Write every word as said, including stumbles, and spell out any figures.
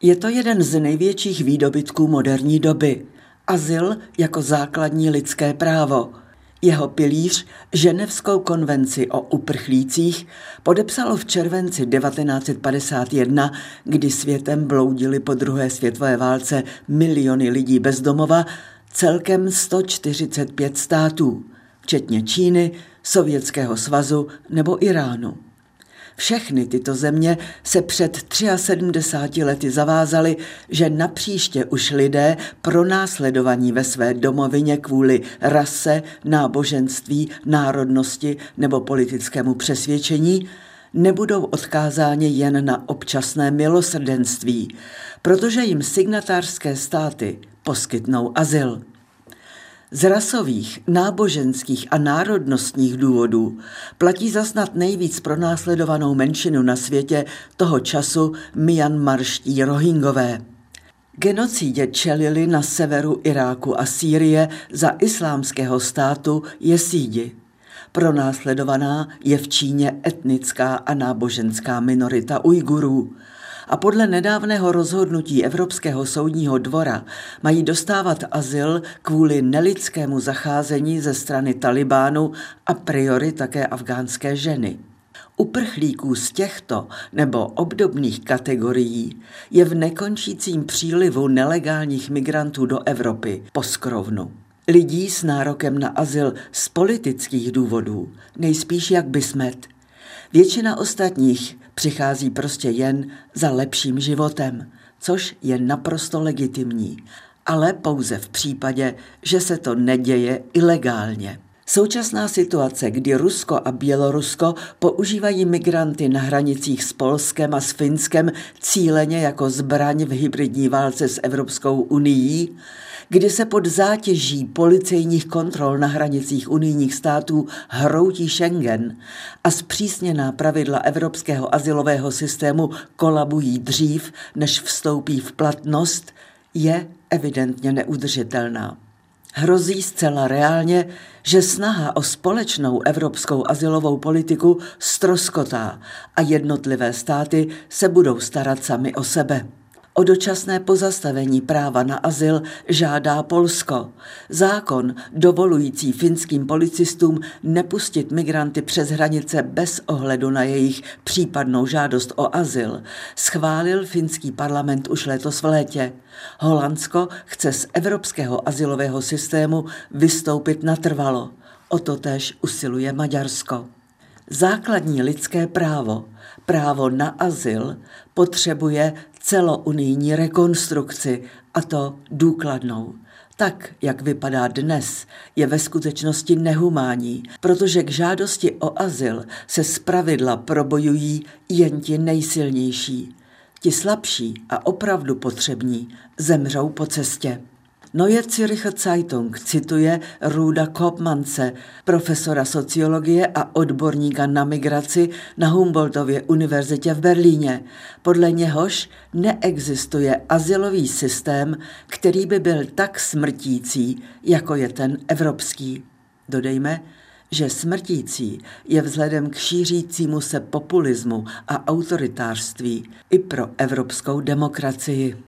Je to jeden z největších výdobytků moderní doby. Azyl jako základní lidské právo. Jeho pilíř, Ženevskou konvenci o uprchlících, podepsalo v červenci devatenáct set padesát jedna, kdy světem bloudili po druhé světové válce miliony lidí bez domova, celkem sto čtyřicet pět států, včetně Číny, Sovětského svazu nebo Iránu. Všechny tyto země se před sedmdesáti třemi lety zavázaly, že napříště už lidé pronásledovaní ve své domovině kvůli rase, náboženství, národnosti nebo politickému přesvědčení nebudou odkázáni jen na občasné milosrdenství, protože jim signatářské státy poskytnou azyl. Z rasových, náboženských a národnostních důvodů platí za snad nejvíc pronásledovanou menšinu na světě toho času myanmarští Rohingové. Genocidě čelili na severu Iráku a Sýrie za islámského státu Jesídi. Pronásledovaná je v Číně etnická a náboženská minorita Ujgurů. A podle nedávného rozhodnutí Evropského soudního dvora mají dostávat azyl kvůli nelidskému zacházení ze strany Talibánu a priori také afgánské ženy. Uprchlíků z těchto nebo obdobných kategorií je v nekončícím přílivu nelegálních migrantů do Evropy poskrovnu. Lidí s nárokem na azyl z politických důvodů nejspíš jak Bismet. Většina ostatních přichází prostě jen za lepším životem, což je naprosto legitimní, ale pouze v případě, že se to neděje ilegálně. Současná situace, kdy Rusko a Bělorusko používají migranty na hranicích s Polskem a s Finskem cíleně jako zbraň v hybridní válce s Evropskou unií, kdy se pod zátěží policejních kontrol na hranicích unijních států hroutí Schengen a zpřísněná pravidla evropského azylového systému kolabují dřív, než vstoupí v platnost, je evidentně neudržitelná. Hrozí zcela reálně, že snaha o společnou evropskou azylovou politiku ztroskotá a jednotlivé státy se budou starat sami o sebe. O dočasné pozastavení práva na azyl žádá Polsko. Zákon dovolující finským policistům nepustit migranty přes hranice bez ohledu na jejich případnou žádost o azyl schválil finský parlament už letos v létě. Holandsko chce z evropského azylového systému vystoupit natrvalo. O to též usiluje Maďarsko. Základní lidské právo, právo na azyl, potřebuje celounijní rekonstrukci, a to důkladnou. Tak, jak vypadá dnes, je ve skutečnosti nehumánní, protože k žádosti o azyl se zpravidla probojují jen ti nejsilnější. Ti slabší a opravdu potřební zemřou po cestě. Neue Zürcher Zeitung cituje Ruda Koopmanse, profesora sociologie a odborníka na migraci na Humboldtově univerzitě v Berlíně. Podle něhož neexistuje azylový systém, který by byl tak smrtící, jako je ten evropský. Dodejme, že smrtící je vzhledem k šířícímu se populismu a autoritářství i pro evropskou demokracii.